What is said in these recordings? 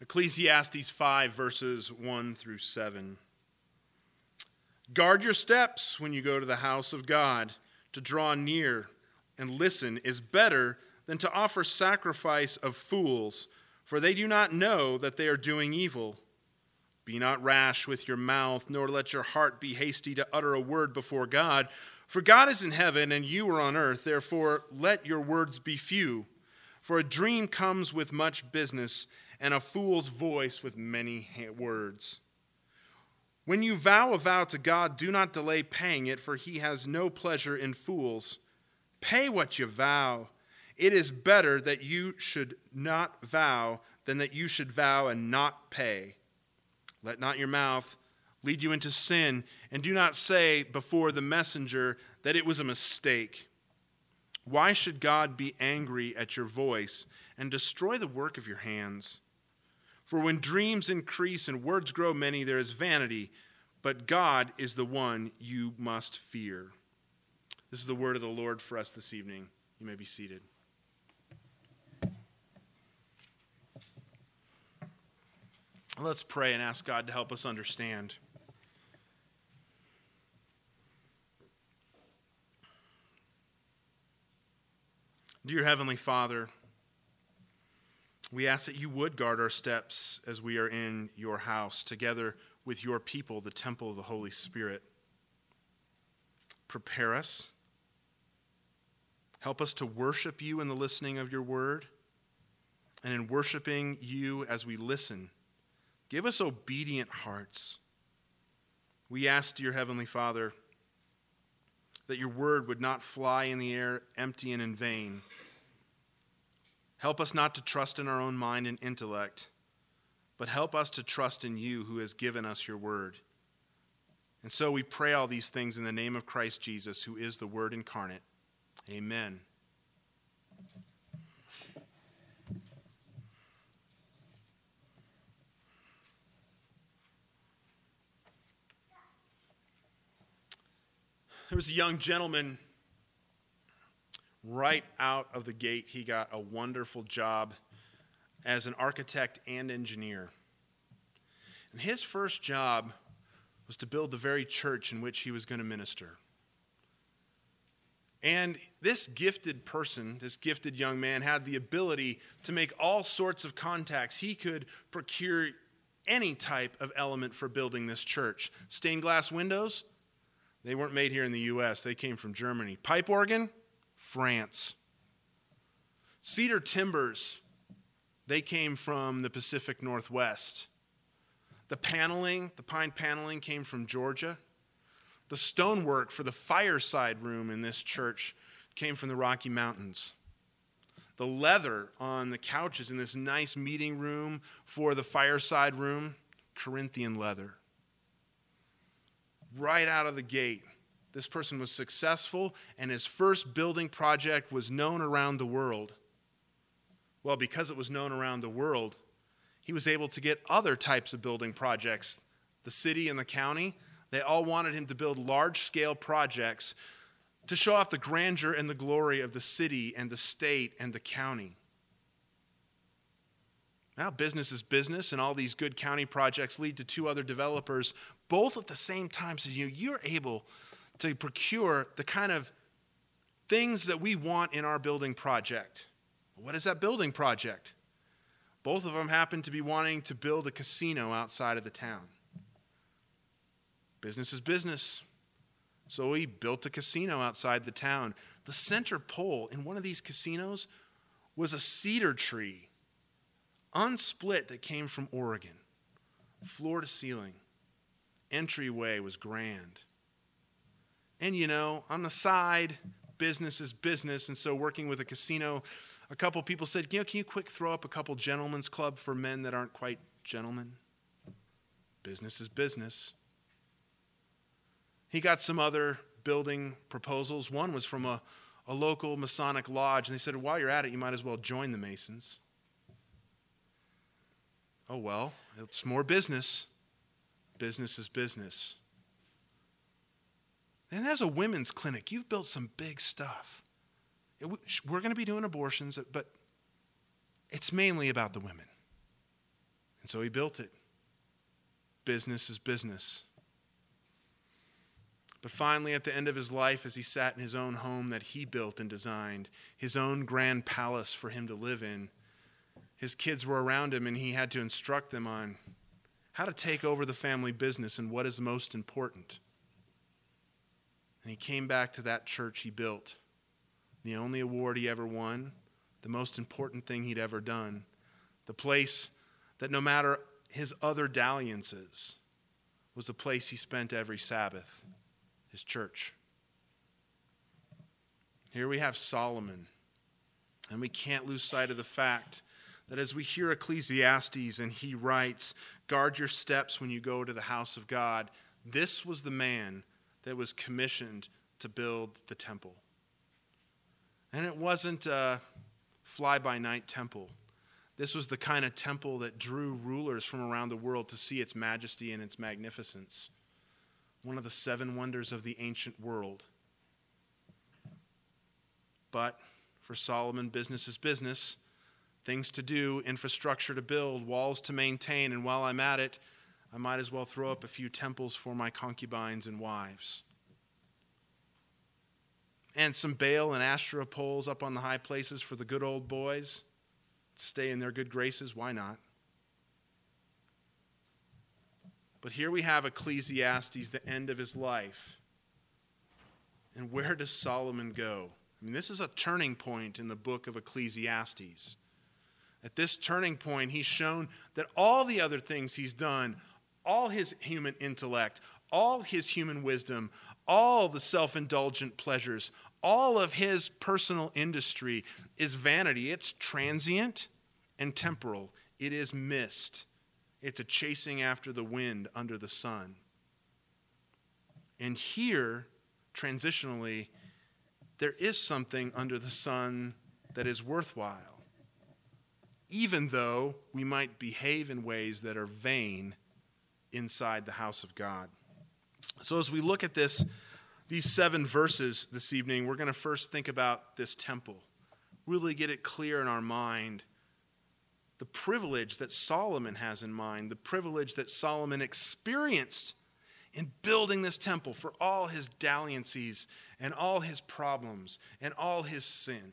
Ecclesiastes 5, verses 1 through 7. Guard your steps when you go to the house of God. To draw near and listen is better than to offer sacrifice of fools, for they do not know that they are doing evil. Be not rash with your mouth, nor let your heart be hasty to utter a word before God. For God is in heaven, and you are on earth. Therefore, let your words be few. For a dream comes with much business, and a fool's voice with many words. When you vow a vow to God, do not delay paying it, for he has no pleasure in fools. Pay what you vow. It is better that you should not vow than that you should vow and not pay. Let not your mouth lead you into sin, and do not say before the messenger that it was a mistake. Why should God be angry at your voice and destroy the work of your hands? For when dreams increase and words grow many, there is vanity, but God is the one you must fear. This is the word of the Lord for us this evening. You may be seated. Let's pray and ask God to help us understand. Dear Heavenly Father, we ask that you would guard our steps as we are in your house, together with your people, the temple of the Holy Spirit. Prepare us. Help us to worship you in the listening of your word, and in worshiping you as we listen. Give us obedient hearts. We ask, dear Heavenly Father, that your word would not fly in the air empty and in vain. Help us not to trust in our own mind and intellect, but help us to trust in you who has given us your word. And so we pray all these things in the name of Christ Jesus, who is the Word incarnate. Amen. There was a young gentleman. Right out of the gate, he got a wonderful job as an architect and engineer. And his first job was to build the very church in which he was going to minister. And this gifted person, this gifted young man, had the ability to make all sorts of contacts. He could procure any type of element for building this church. Stained glass windows, they weren't made here in the U.S. They came from Germany. Pipe organ, France. Cedar timbers, they came from the Pacific Northwest. The paneling, the pine paneling came from Georgia. The stonework for the fireside room in this church came from the Rocky Mountains. The leather on the couches in this nice meeting room for the fireside room, Corinthian leather. Right out of the gate, this person was successful, and his first building project was known around the world. Well, because it was known around the world, he was able to get other types of building projects. The city and the county, they all wanted him to build large-scale projects to show off the grandeur and the glory of the city and the state and the county. Now, business is business, and all these good county projects lead to two other developers, both at the same time. So you're able to procure the kind of things that we want in our building project. What is that building project? Both of them happen to be wanting to build a casino outside of the town. Business is business. So we built a casino outside the town. The center pole in one of these casinos was a cedar tree, unsplit, that came from Oregon, floor to ceiling. Entryway was grand. And on the side, business is business, and so working with a casino, a couple people said, can you quick throw up a couple gentlemen's club for men that aren't quite gentlemen? Business is business. He got some other building proposals. One was from a local Masonic lodge, and they said, while you're at it, you might as well join the Masons. Oh, well, it's more business. Business is business. And there's a women's clinic. You've built some big stuff. We're going to be doing abortions, but it's mainly about the women. And so he built it. Business is business. But finally, at the end of his life, as he sat in his own home that he built and designed, his own grand palace for him to live in, his kids were around him, and he had to instruct them on how to take over the family business and what is most important. And he came back to that church he built, the only award he ever won, the most important thing he'd ever done, the place that no matter his other dalliances was the place he spent every Sabbath, his church. Here we have Solomon, and we can't lose sight of the fact that as we hear Ecclesiastes and he writes, guard your steps when you go to the house of God, this was the man that was commissioned to build the temple. And it wasn't a fly-by-night temple. This was the kind of temple that drew rulers from around the world to see its majesty and its magnificence. One of the 7 wonders of the ancient world. But for Solomon, business is business. Things to do, infrastructure to build, walls to maintain, and while I'm at it, I might as well throw up a few temples for my concubines and wives. And some Baal and Asherah poles up on the high places for the good old boys to stay in their good graces. Why not? But here we have Ecclesiastes, the end of his life. And where does Solomon go? I mean, this is a turning point in the book of Ecclesiastes. At this turning point, he's shown that all the other things he's done, all his human intellect, all his human wisdom, all the self-indulgent pleasures, all of his personal industry is vanity. It's transient and temporal. It is mist. It's a chasing after the wind under the sun. And here, transitionally, there is something under the sun that is worthwhile, even though we might behave in ways that are vain inside the house of God. So as we look at these 7 verses this evening, we're going to first think about this temple, really get it clear in our mind, the privilege that Solomon has in mind, the privilege that Solomon experienced in building this temple for all his dalliances and all his problems and all his sin.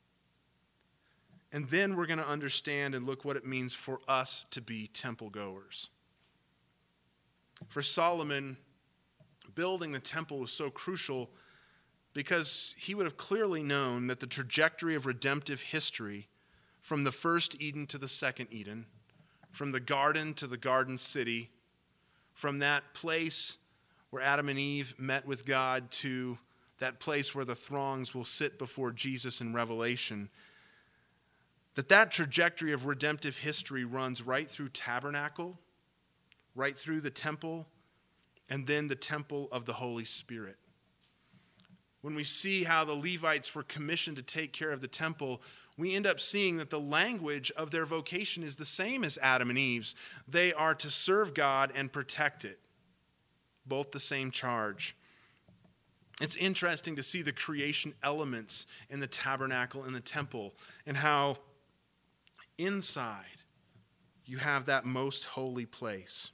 And then we're going to understand and look what it means for us to be temple goers. For Solomon, building the temple was so crucial because he would have clearly known that the trajectory of redemptive history from the first Eden to the second Eden, from the garden to the garden city, from that place where Adam and Eve met with God to that place where the throngs will sit before Jesus in Revelation, that trajectory of redemptive history runs right through tabernacle, right through the temple, and then the temple of the Holy Spirit. When we see how the Levites were commissioned to take care of the temple, we end up seeing that the language of their vocation is the same as Adam and Eve's. They are to serve God and protect it. Both the same charge. It's interesting to see the creation elements in the tabernacle and the temple and how inside you have that most holy place.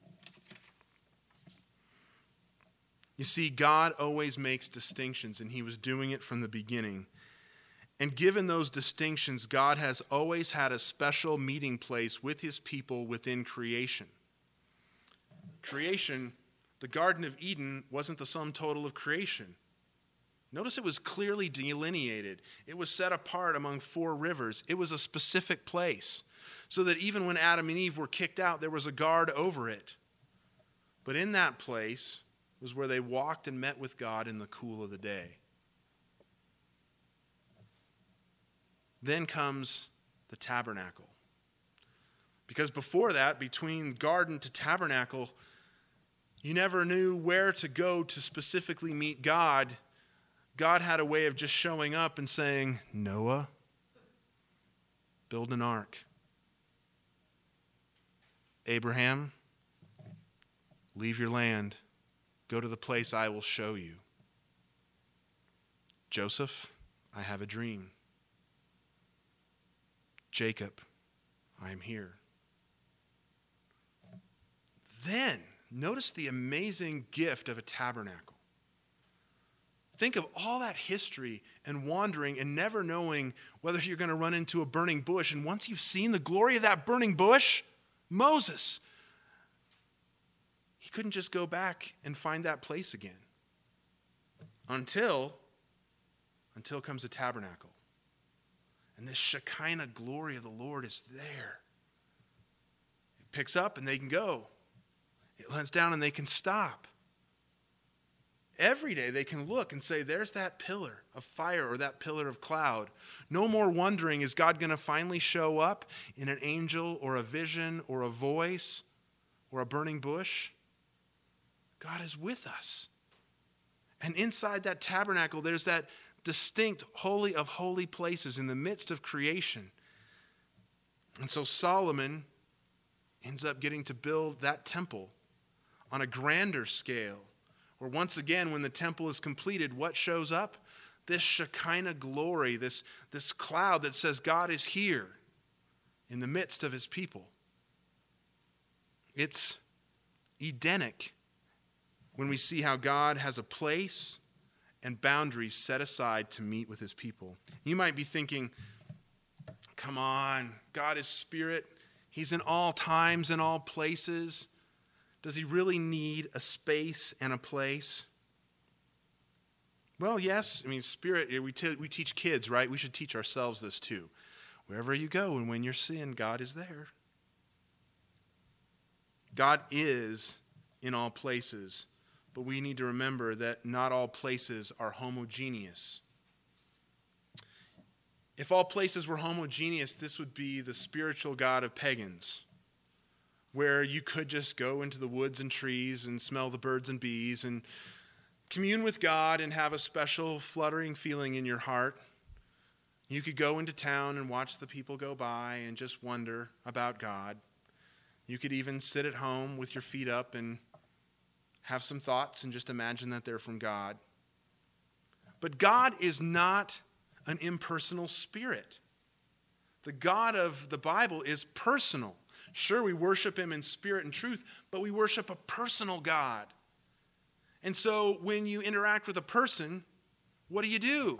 You see, God always makes distinctions, and he was doing it from the beginning. And given those distinctions, God has always had a special meeting place with his people within creation. Creation, the Garden of Eden, wasn't the sum total of creation. Notice it was clearly delineated. It was set apart among 4 rivers. It was a specific place, so that even when Adam and Eve were kicked out, there was a guard over it. But in that place was where they walked and met with God in the cool of the day. Then comes the tabernacle. Because before that, between garden to tabernacle, you never knew where to go to specifically meet God. God had a way of just showing up and saying, Noah, build an ark. Abraham, leave your land. Go to the place I will show you. Joseph, I have a dream. Jacob, I am here. then, notice the amazing gift of a tabernacle. Think of all that history and wandering and never knowing whether you're going to run into a burning bush. And once you've seen the glory of that burning bush, Moses, he couldn't just go back and find that place again. Until comes a tabernacle. And this Shekinah glory of the Lord is there. It picks up and they can go. It lets down and they can stop. Every day they can look and say, there's that pillar of fire or that pillar of cloud. No more wondering, is God going to finally show up in an angel or a vision or a voice or a burning bush? God is with us. And inside that tabernacle, there's that distinct holy of holy places in the midst of creation. And so Solomon ends up getting to build that temple on a grander scale. Or once again, when the temple is completed, what shows up? This Shekinah glory, this cloud that says God is here in the midst of his people. It's Edenic when we see how God has a place and boundaries set aside to meet with his people. You might be thinking, come on, God is spirit. He's in all times and all places. Does he really need a space and a place? Well, yes. I mean, spirit, we teach kids, right? We should teach ourselves this too. Wherever you go and when you're sin, God is there. God is in all places, but we need to remember that not all places are homogeneous. If all places were homogeneous, this would be the spiritual God of pagans, where you could just go into the woods and trees and smell the birds and bees and commune with God and have a special fluttering feeling in your heart. You could go into town and watch the people go by and just wonder about God. You could even sit at home with your feet up and have some thoughts and just imagine that they're from God. But God is not an impersonal spirit. The God of the Bible is personal. Sure, we worship him in spirit and truth, but we worship a personal God. And so when you interact with a person, what do?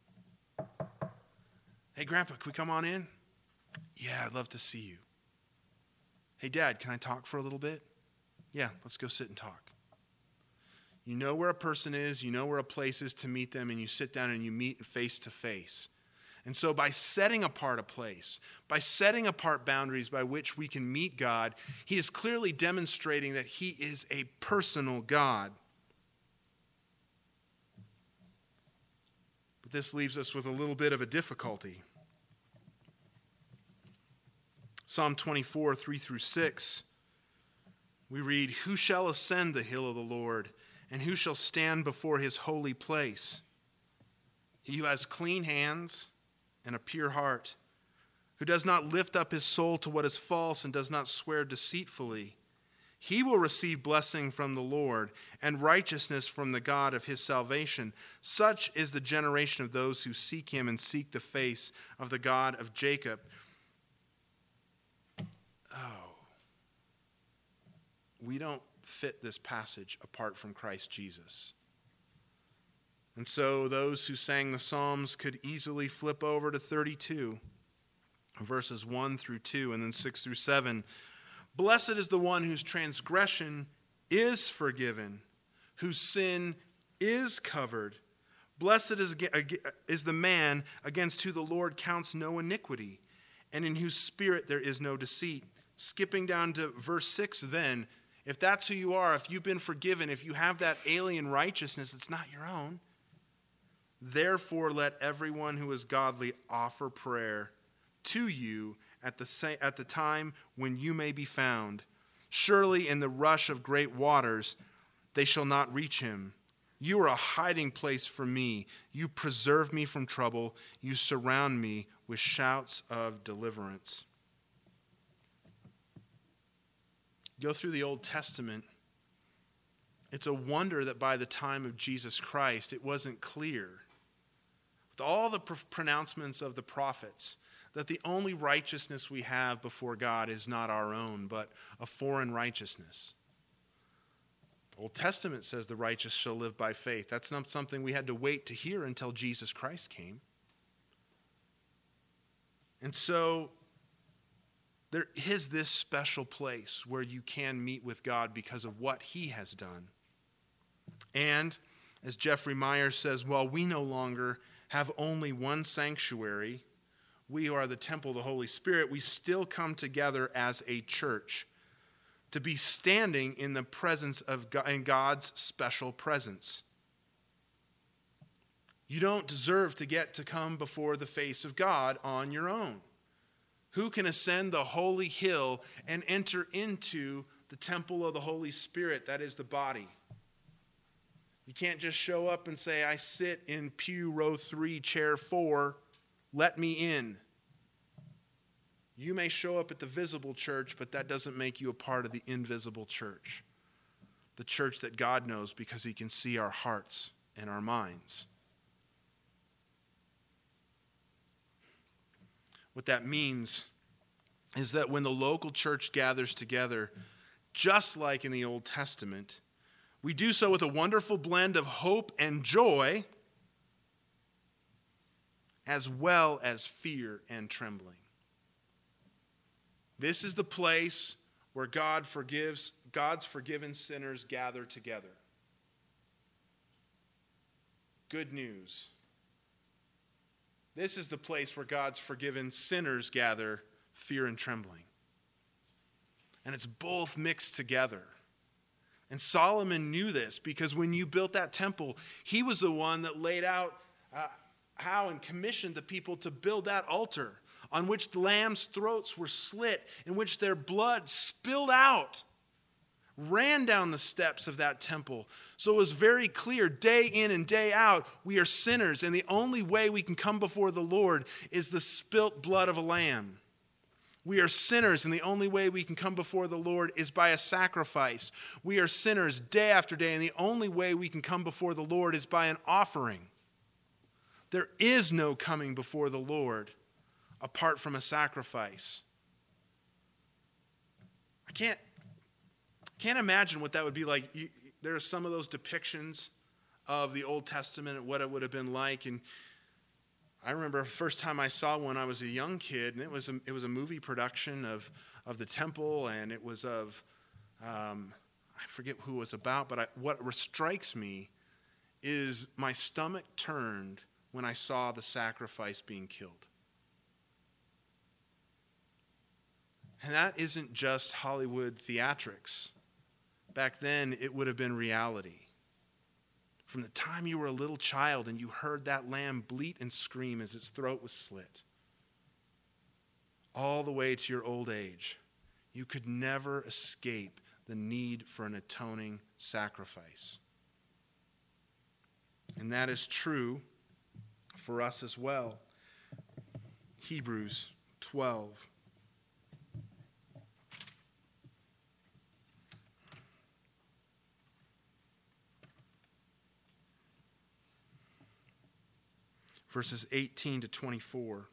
Hey, Grandpa, can we come on in? Yeah, I'd love to see you. Hey, Dad, can I talk for a little bit? Yeah, let's go sit and talk. You know where a person is, you know where a place is to meet them, and you sit down and you meet face to face. And so by setting apart a place, by setting apart boundaries by which we can meet God, he is clearly demonstrating that he is a personal God. But this leaves us with a little bit of a difficulty. Psalm 24, 3-6, we read, "Who shall ascend the hill of the Lord? And who shall stand before his holy place? He who has clean hands and a pure heart, who does not lift up his soul to what is false and does not swear deceitfully. He will receive blessing from the Lord and righteousness from the God of his salvation. Such is the generation of those who seek him and seek the face of the God of Jacob." Oh, we don't fit this passage apart from Christ Jesus. And so those who sang the Psalms could easily flip over to 32, verses 1-2, and then 6-7. "Blessed is the one whose transgression is forgiven, whose sin is covered. Blessed is the man against whom the Lord counts no iniquity, and in whose spirit there is no deceit." Skipping down to verse 6 then, if that's who you are, if you've been forgiven, if you have that alien righteousness that's not your own, "Therefore let everyone who is godly offer prayer to you at the time when you may be found. Surely in the rush of great waters they shall not reach him. You are a hiding place for me. You preserve me from trouble. You surround me with shouts of deliverance." Go through the Old Testament. It's a wonder that by the time of Jesus Christ, it wasn't clear, with all the pronouncements of the prophets, that the only righteousness we have before God is not our own, but a foreign righteousness. Old Testament says the righteous shall live by faith. That's not something we had to wait to hear until Jesus Christ came. And so there is this special place where you can meet with God because of what he has done. And as Jeffrey Myers says, while we no longer have only one sanctuary, we are the temple of the Holy Spirit, we still come together as a church to be standing in the presence of God, in God's special presence. You don't deserve to get to come before the face of God on your own. Who can ascend the holy hill and enter into the temple of the Holy Spirit, that is the body? You can't just show up and say, I sit in pew row 3, chair 4, let me in. You may show up at the visible church, but that doesn't make you a part of the invisible church. The church that God knows because he can see our hearts and our minds. What that means is that when the local church gathers together, just like in the Old Testament, we do so with a wonderful blend of hope and joy, as well as fear and trembling. This is the place where God's forgiven sinners gather together. Good news. This is the place where God's forgiven sinners gather, fear and trembling. And it's both mixed together. And Solomon knew this because when you built that temple, he was the one that laid out how and commissioned the people to build that altar on which the lambs' throats were slit, in which their blood spilled out, ran down the steps of that temple. So it was very clear, day in and day out, we are sinners, and the only way we can come before the Lord is the spilt blood of a lamb. We are sinners, and the only way we can come before the Lord is by a sacrifice. We are sinners day after day, and the only way we can come before the Lord is by an offering. There is no coming before the Lord apart from a sacrifice. I can't imagine what that would be like. There are some of those depictions of the Old Testament and what it would have been like. And I remember the first time I saw one, I was a young kid, and it was a movie production of the temple, and it was of, I forget who it was about, but what strikes me is my stomach turned when I saw the sacrifice being killed. And that isn't just Hollywood theatrics. Back then, it would have been reality. From the time you were a little child and you heard that lamb bleat and scream as its throat was slit, all the way to your old age, you could never escape the need for an atoning sacrifice. And that is true for us as well. Hebrews 12. Verses 18 to 24.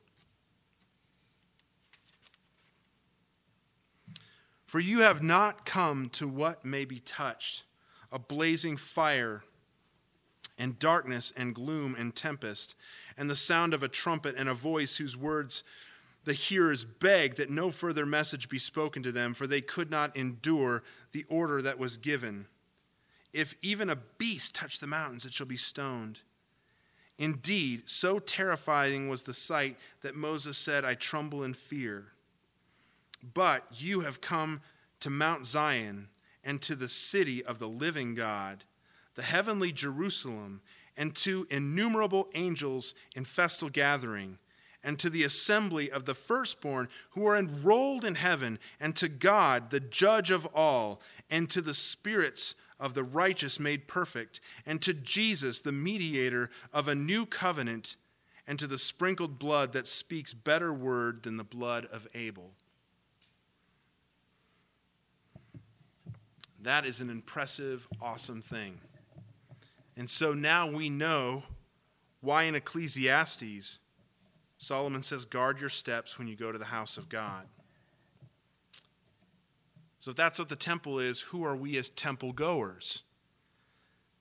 For you have not come to what may be touched, a blazing fire, and darkness, and gloom, and tempest, and the sound of a trumpet, and a voice whose words the hearers begged that no further message be spoken to them, for they could not endure the order that was given. If even a beast touch the mountains, it shall be stoned. Indeed, so terrifying was the sight that Moses said, I tremble in fear. But you have come to Mount Zion and to the city of the living God, the heavenly Jerusalem, and to innumerable angels in festal gathering, and to the assembly of the firstborn who are enrolled in heaven, and to God, the judge of all, and to the spirits of the righteous made perfect, and to Jesus, the mediator of a new covenant, and to the sprinkled blood that speaks better word than the blood of Abel. That is an impressive, awesome thing. And so now we know why in Ecclesiastes, Solomon says, guard your steps when you go to the house of God. So if that's what the temple is, who are we as temple goers?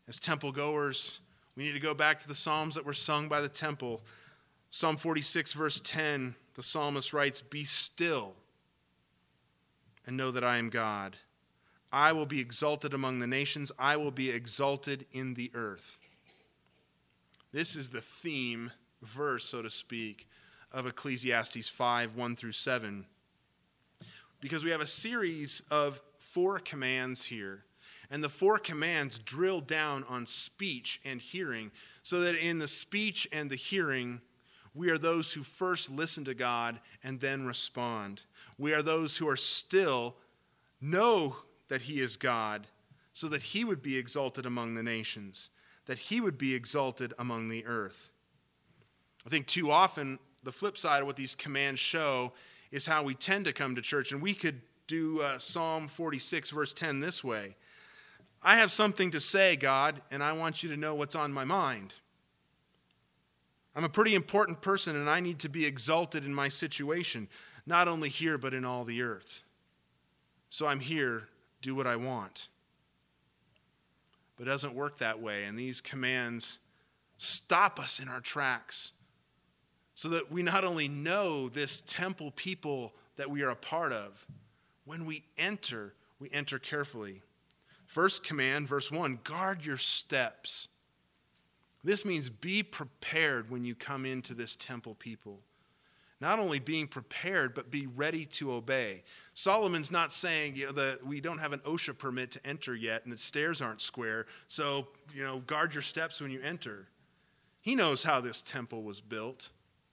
As temple goers, we need to go back to the Psalms that were sung by the temple. Psalm 46, verse 10, the psalmist writes, "Be still and know that I am God. I will be exalted among the nations. I will be exalted in the earth." This is the theme verse, so to speak, of Ecclesiastes 5, 1 through 7. Because we have a series of 4 commands here. And the 4 commands drill down on speech and hearing, so that in the speech and the hearing, we are those who first listen to God and then respond. We are those who are still, know that he is God, so that he would be exalted among the nations, that he would be exalted among the earth. I think too often, the flip side of what these commands show is how we tend to come to church. And we could do Psalm 46, verse 10 this way. I have something to say, God, and I want you to know what's on my mind. I'm a pretty important person, and I need to be exalted in my situation, not only here, but in all the earth. So I'm here, do what I want. But it doesn't work that way, and these commands stop us in our tracks so that we not only know this temple people that we are a part of, when we enter carefully. First command, verse 1, guard your steps. This means be prepared when you come into this temple people. Not only being prepared, but be ready to obey. Solomon's not saying that we don't have an OSHA permit to enter yet and the stairs aren't square, so guard your steps when you enter. He knows how this temple was built.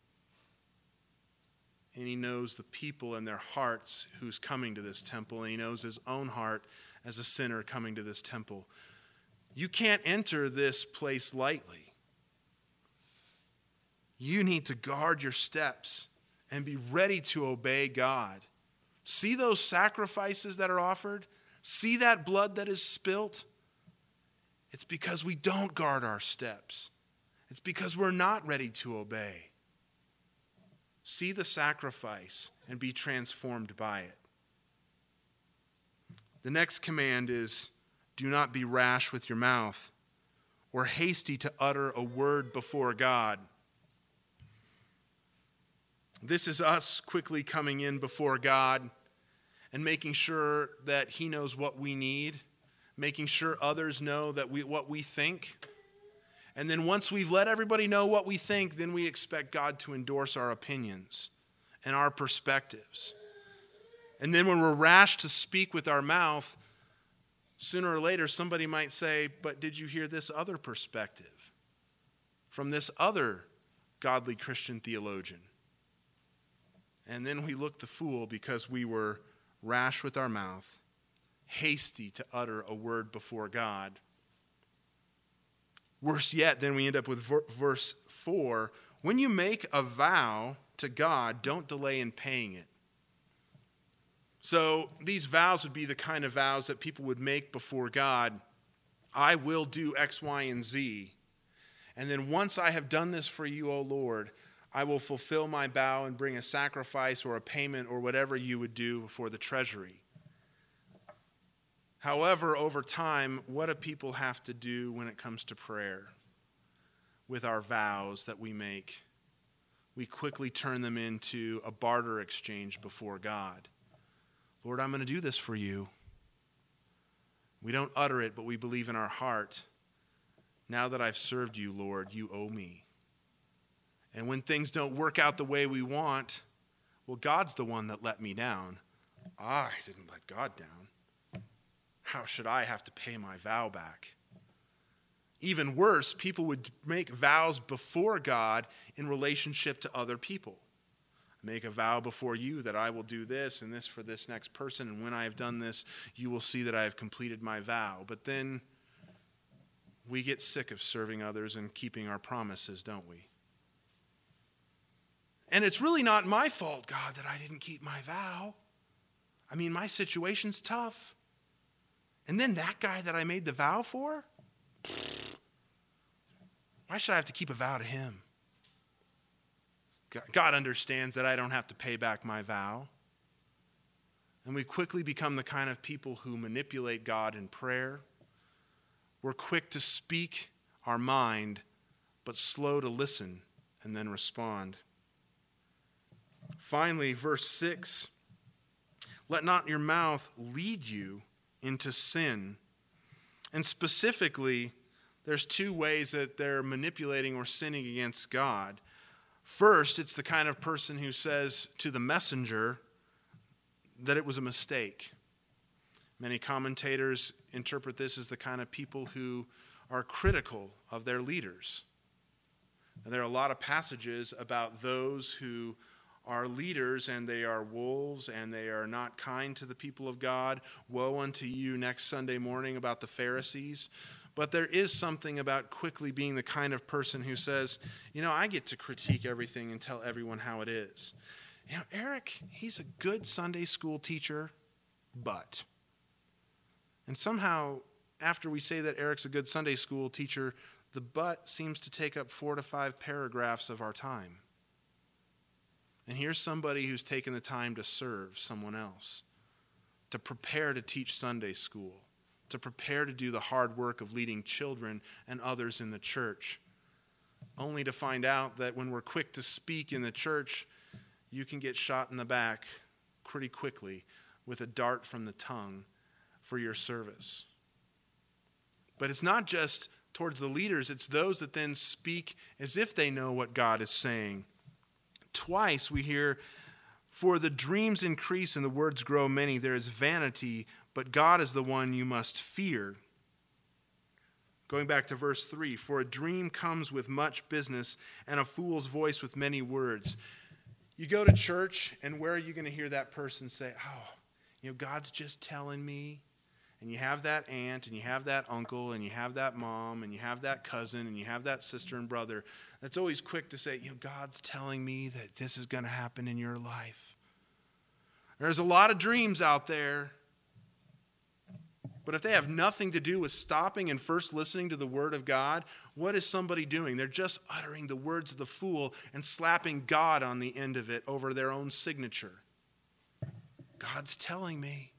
And he knows the people and their hearts who's coming to this temple, and he knows his own heart as a sinner coming to this temple. You can't enter this place lightly. You need to guard your steps and be ready to obey God. See those sacrifices that are offered? See that blood that is spilt? It's because we don't guard our steps. It's because we're not ready to obey. See the sacrifice and be transformed by it. The next command is, do not be rash with your mouth or hasty to utter a word before God. This is us quickly coming in before God and making sure that he knows what we need, making sure others know that what we think. And then once we've let everybody know what we think, then we expect God to endorse our opinions and our perspectives. And then when we're rash to speak with our mouth, sooner or later somebody might say, but did you hear this other perspective from this other godly Christian theologian? And then we look the fool because we were rash with our mouth, hasty to utter a word before God. Worse yet, then we end up with verse 4. When you make a vow to God, don't delay in paying it. So these vows would be the kind of vows that people would make before God. I will do X, Y, and Z. And then once I have done this for you, O Lord, I will fulfill my vow and bring a sacrifice or a payment or whatever you would do before the treasury. However, over time, what do people have to do when it comes to prayer with our vows that we make? We quickly turn them into a barter exchange before God. Lord, I'm going to do this for you. We don't utter it, but we believe in our heart. Now that I've served you, Lord, you owe me. And when things don't work out the way we want, well, God's the one that let me down. I didn't let God down. How should I have to pay my vow back? Even worse, people would make vows before God in relationship to other people. Make a vow before you that I will do this and this for this next person, and when I have done this, you will see that I have completed my vow. But then we get sick of serving others and keeping our promises, don't we? And it's really not my fault, God, that I didn't keep my vow. I mean, my situation's tough. And then that guy that I made the vow for? Why should I have to keep a vow to him? God understands that I don't have to pay back my vow. And we quickly become the kind of people who manipulate God in prayer. We're quick to speak our mind, but slow to listen and then respond. Finally, verse 6, let not your mouth lead you into sin. And specifically, there's two ways that they're manipulating or sinning against God. First, it's the kind of person who says to the messenger that it was a mistake. Many commentators interpret this as the kind of people who are critical of their leaders. And there are a lot of passages about those who are leaders and they are wolves and they are not kind to the people of God. Woe unto you next Sunday morning about the Pharisees. But there is something about quickly being the kind of person who says, I get to critique everything and tell everyone how it is. Eric, he's a good Sunday school teacher, but. And somehow, after we say that Eric's a good Sunday school teacher, the but seems to take up 4 to 5 paragraphs of our time. And here's somebody who's taken the time to serve someone else, to prepare to teach Sunday school, to prepare to do the hard work of leading children and others in the church, only to find out that when we're quick to speak in the church, you can get shot in the back pretty quickly with a dart from the tongue for your service. But it's not just towards the leaders, it's those that then speak as if they know what God is saying. Twice we hear, for the dreams increase and the words grow many. There is vanity, but God is the one you must fear. Going back to verse 3, for a dream comes with much business and a fool's voice with many words. You go to church, and where are you going to hear that person say, God's just telling me? And you have that aunt, and you have that uncle, and you have that mom, and you have that cousin, and you have that sister and brother that's always quick to say, God's telling me that this is going to happen in your life. There's a lot of dreams out there, but if they have nothing to do with stopping and first listening to the word of God, what is somebody doing? They're just uttering the words of the fool and slapping God on the end of it over their own signature. God's telling me.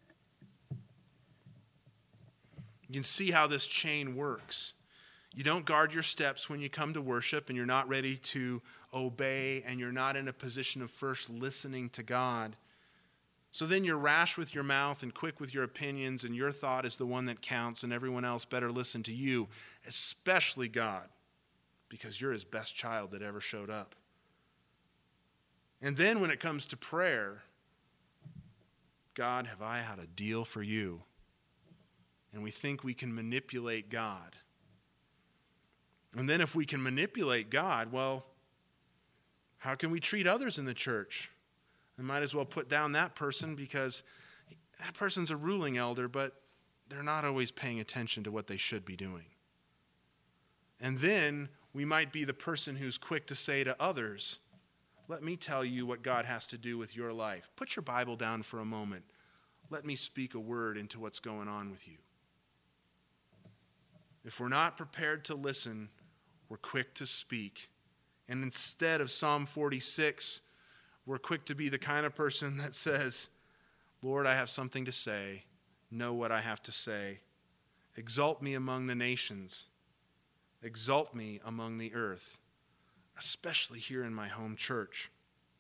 You can see how this chain works. You don't guard your steps when you come to worship and you're not ready to obey and you're not in a position of first listening to God. So then you're rash with your mouth and quick with your opinions, and your thought is the one that counts, and everyone else better listen to you, especially God, because you're his best child that ever showed up. And then when it comes to prayer, God, have I had a deal for you? And we think we can manipulate God. And then if we can manipulate God, well, how can we treat others in the church? I might as well put down that person because that person's a ruling elder, but they're not always paying attention to what they should be doing. And then we might be the person who's quick to say to others, let me tell you what God has to do with your life. Put your Bible down for a moment. Let me speak a word into what's going on with you. If we're not prepared to listen, we're quick to speak. And instead of Psalm 46, we're quick to be the kind of person that says, Lord, I have something to say. Know what I have to say. Exalt me among the nations. Exalt me among the earth, especially here in my home church.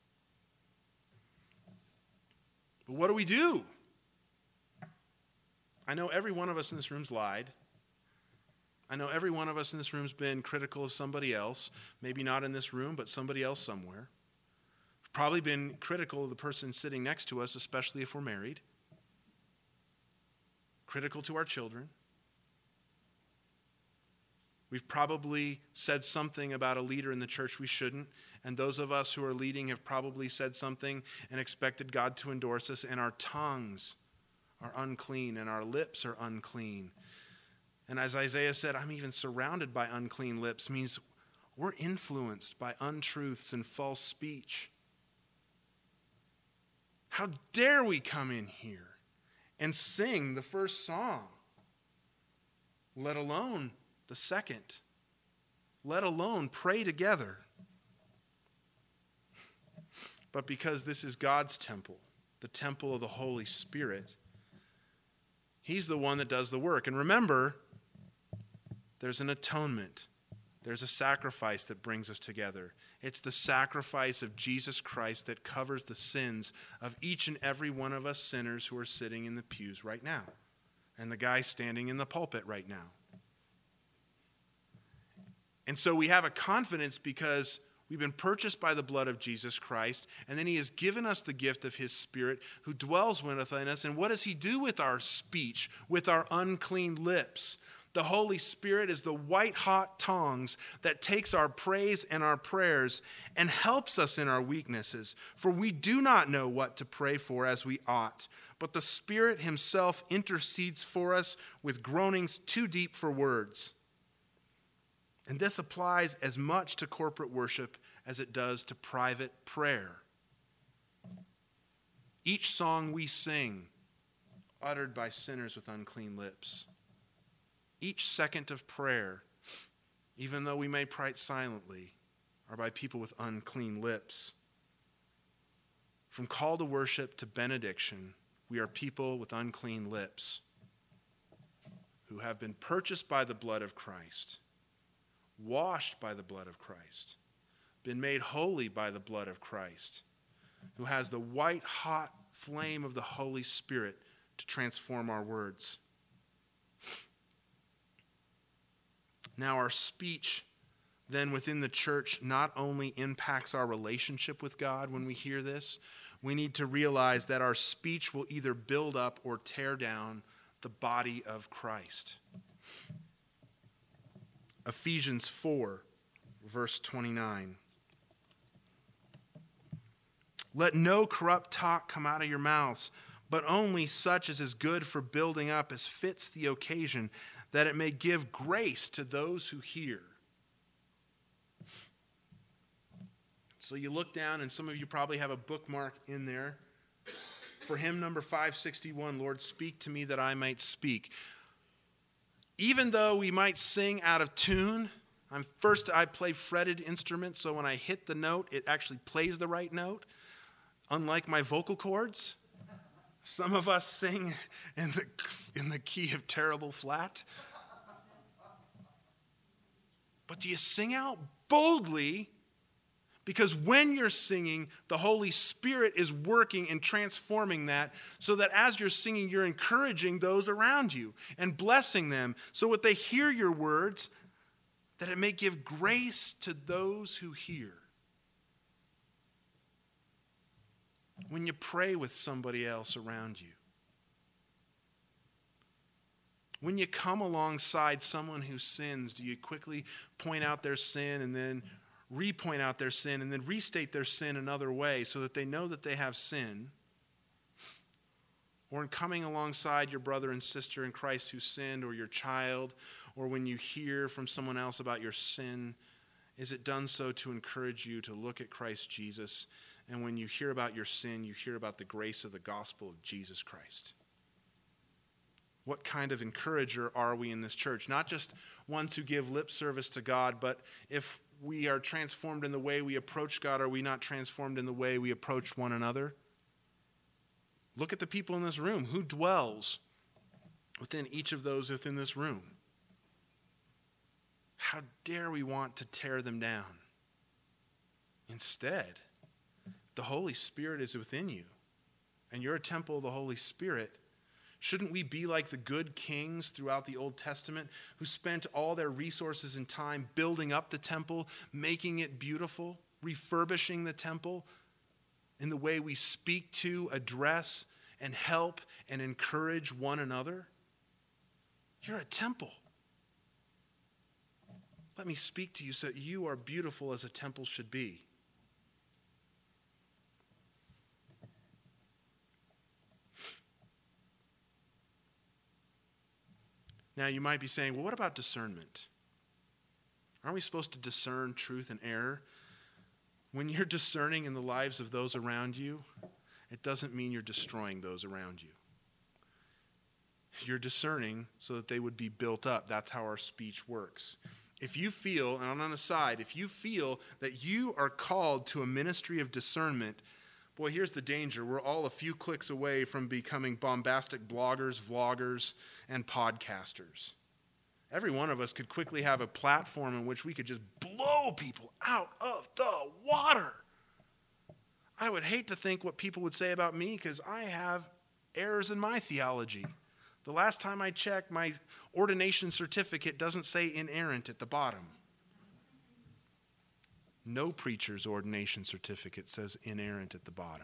But what do we do? I know every one of us in this room's lied. I know every one of us in this room's been critical of somebody else, maybe not in this room, but somebody else somewhere. We've probably been critical of the person sitting next to us, especially if we're married. Critical to our children. We've probably said something about a leader in the church we shouldn't, and those of us who are leading have probably said something and expected God to endorse us, and our tongues are unclean and our lips are unclean. And as Isaiah said, I'm even surrounded by unclean lips, means we're influenced by untruths and false speech. How dare we come in here and sing the first song, let alone the second, let alone pray together. But because this is God's temple, the temple of the Holy Spirit, he's the one that does the work. And remember, there's an atonement. There's a sacrifice that brings us together. It's the sacrifice of Jesus Christ that covers the sins of each and every one of us sinners who are sitting in the pews right now, and the guy standing in the pulpit right now. And so we have a confidence because we've been purchased by the blood of Jesus Christ, and then he has given us the gift of his Spirit who dwells within us. And what does he do with our speech, with our unclean lips? The Holy Spirit is the white-hot tongs that takes our praise and our prayers and helps us in our weaknesses. For we do not know what to pray for as we ought, but the Spirit himself intercedes for us with groanings too deep for words. And this applies as much to corporate worship as it does to private prayer. Each song we sing, uttered by sinners with unclean lips. Each second of prayer, even though we may pray silently, are by people with unclean lips. From call to worship to benediction, we are people with unclean lips who have been purchased by the blood of Christ, washed by the blood of Christ, been made holy by the blood of Christ, who has the white-hot flame of the Holy Spirit to transform our words. Now, our speech then within the church not only impacts our relationship with God when we hear this, we need to realize that our speech will either build up or tear down the body of Christ. Ephesians 4, verse 29. Let no corrupt talk come out of your mouths, but only such as is good for building up as fits the occasion, that it may give grace to those who hear. So you look down, and some of you probably have a bookmark in there. For hymn number 561, Lord, speak to me that I might speak. Even though we might sing out of tune, I play fretted instruments, so when I hit the note, it actually plays the right note. Unlike my vocal cords, some of us sing in the key of terrible flat. But do you sing out boldly? Because when you're singing, the Holy Spirit is working and transforming that, so that as you're singing, you're encouraging those around you and blessing them. So when they hear your words, that it may give grace to those who hear. When you pray with somebody else around you, when you come alongside someone who sins, do you quickly point out their sin and then re-point out their sin and then restate their sin another way so that they know that they have sin? Or in coming alongside your brother and sister in Christ who sinned, or your child, or when you hear from someone else about your sin, is it done so to encourage you to look at Christ Jesus? And when you hear about your sin, you hear about the grace of the gospel of Jesus Christ. What kind of encourager are we in this church? Not just ones who give lip service to God, but if we are transformed in the way we approach God, are we not transformed in the way we approach one another? Look at the people in this room. Who dwells within each of those within this room? How dare we want to tear them down? Instead, the Holy Spirit is within you, and you're a temple of the Holy Spirit. Shouldn't we be like the good kings throughout the Old Testament who spent all their resources and time building up the temple, making it beautiful, refurbishing the temple in the way we speak to, address, and help and encourage one another? You're a temple. Let me speak to you so that you are beautiful as a temple should be. Now, you might be saying, well, what about discernment? Aren't we supposed to discern truth and error? When you're discerning in the lives of those around you, it doesn't mean you're destroying those around you. You're discerning so that they would be built up. That's how our speech works. If you feel, and on the side, if you feel that you are called to a ministry of discernment, boy, here's the danger. We're all a few clicks away from becoming bombastic bloggers, vloggers, and podcasters. Every one of us could quickly have a platform in which we could just blow people out of the water. I would hate to think what people would say about me because I have errors in my theology. The last time I checked, my ordination certificate doesn't say inerrant at the bottom. No preacher's ordination certificate says inerrant at the bottom.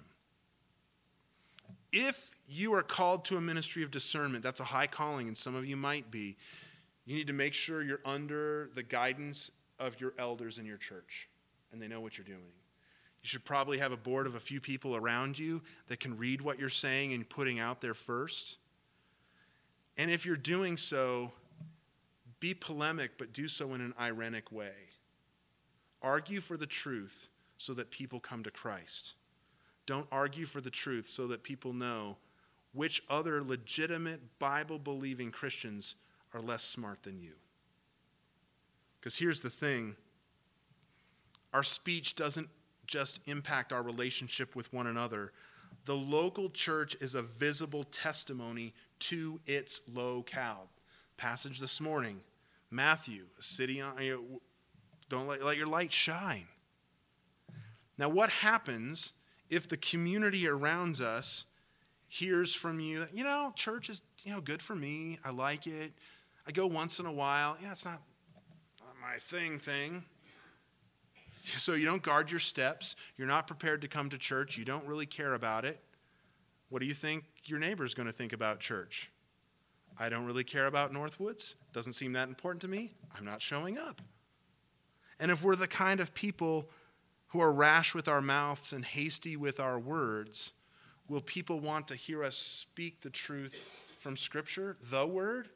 If you are called to a ministry of discernment, that's a high calling, and some of you might be, you need to make sure you're under the guidance of your elders in your church, and they know what you're doing. You should probably have a board of a few people around you that can read what you're saying and putting out there first. And if you're doing so, be polemic, but do so in an ironic way. Argue for the truth so that people come to Christ. Don't argue for the truth so that people know which other legitimate Bible-believing Christians are less smart than you. Because here's the thing. Our speech doesn't just impact our relationship with one another. The local church is a visible testimony to its locale. Passage this morning, Matthew, a city on, don't let your light shine. Now, what happens if the community around us hears from you, church is, good for me. I like it. I go once in a while. It's not my thing. So you don't guard your steps. You're not prepared to come to church. You don't really care about it. What do you think your neighbor's going to think about church? I don't really care about Northwoods. Doesn't seem that important to me. I'm not showing up. And if we're the kind of people who are rash with our mouths and hasty with our words, will people want to hear us speak the truth from Scripture, the Word?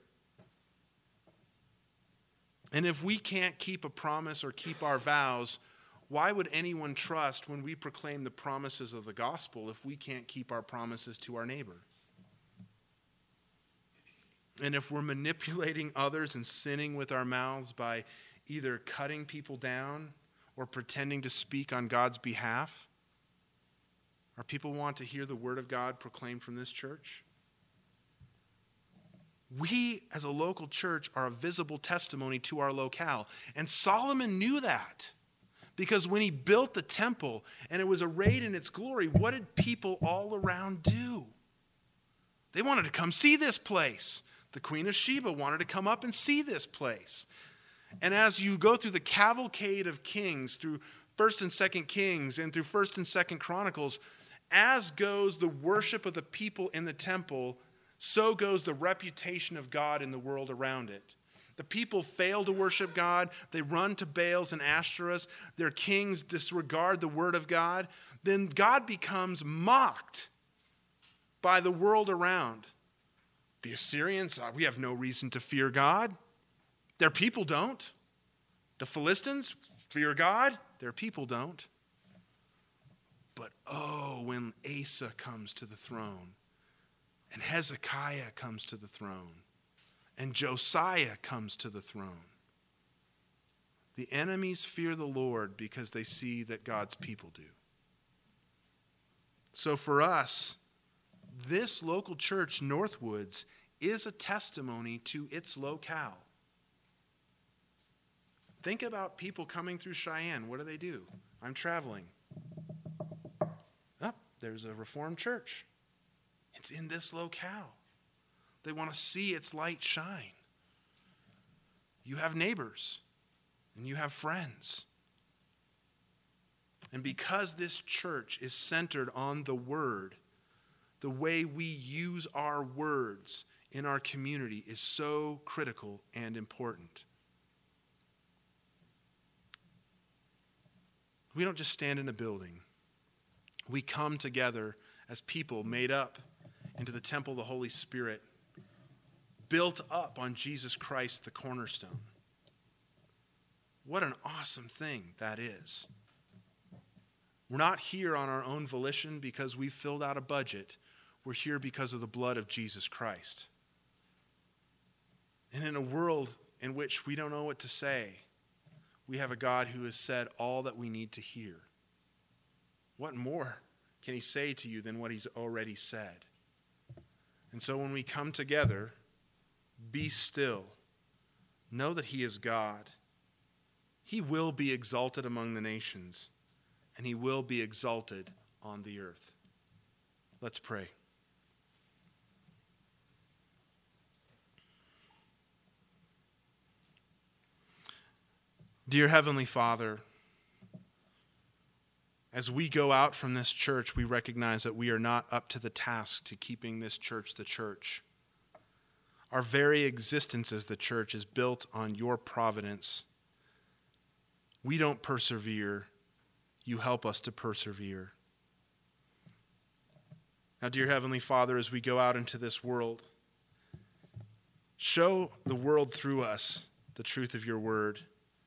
And if we can't keep a promise or keep our vows, why would anyone trust when we proclaim the promises of the gospel if we can't keep our promises to our neighbor? And if we're manipulating others and sinning with our mouths by either cutting people down or pretending to speak on God's behalf, are people want to hear the word of God proclaimed from this church? We, as a local church, are a visible testimony to our locale. And Solomon knew that. Because when he built the temple and it was arrayed in its glory, what did people all around do? They wanted to come see this place. The Queen of Sheba wanted to come up and see this place. And as you go through the cavalcade of kings, through 1st and 2nd Kings and through 1st and 2nd Chronicles, as goes the worship of the people in the temple, so goes the reputation of God in the world around it. The people fail to worship God. They run to Baals and Ashtoreths. Their kings disregard the word of God. Then God becomes mocked by the world around. The Assyrians, we have no reason to fear God. Their people don't. The Philistines fear God. Their people don't. But when Asa comes to the throne, and Hezekiah comes to the throne, and Josiah comes to the throne, the enemies fear the Lord because they see that God's people do. So for us, this local church, Northwoods, is a testimony to its locale. Think about people coming through Cheyenne. What do? I'm traveling. There's a Reformed church. It's in this locale. They want to see its light shine. You have neighbors and you have friends. And because this church is centered on the word, the way we use our words in our community is so critical and important. We don't just stand in a building. We come together as people made up into the temple of the Holy Spirit, built up on Jesus Christ, the cornerstone. What an awesome thing that is. We're not here on our own volition because we filled out a budget. We're here because of the blood of Jesus Christ. And in a world in which we don't know what to say, we have a God who has said all that we need to hear. What more can he say to you than what he's already said? And so when we come together, be still. Know that he is God. He will be exalted among the nations, and he will be exalted on the earth. Let's pray. Dear Heavenly Father, as we go out from this church, we recognize that we are not up to the task to keeping this church the church. Our very existence as the church is built on your providence. We don't persevere. You help us to persevere. Now, dear Heavenly Father, as we go out into this world, show the world through us the truth of your word.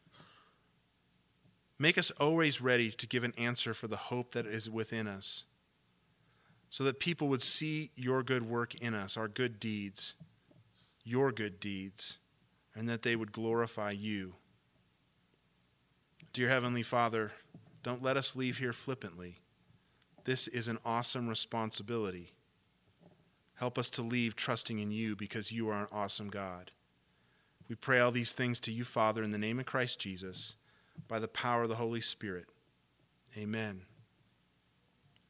Make us always ready to give an answer for the hope that is within us, so that people would see your good work in us, our good deeds, your good deeds, and that they would glorify you. Dear Heavenly Father, don't let us leave here flippantly. This is an awesome responsibility. Help us to leave trusting in you because you are an awesome God. We pray all these things to you, Father, in the name of Christ Jesus, by the power of the Holy Spirit. Amen.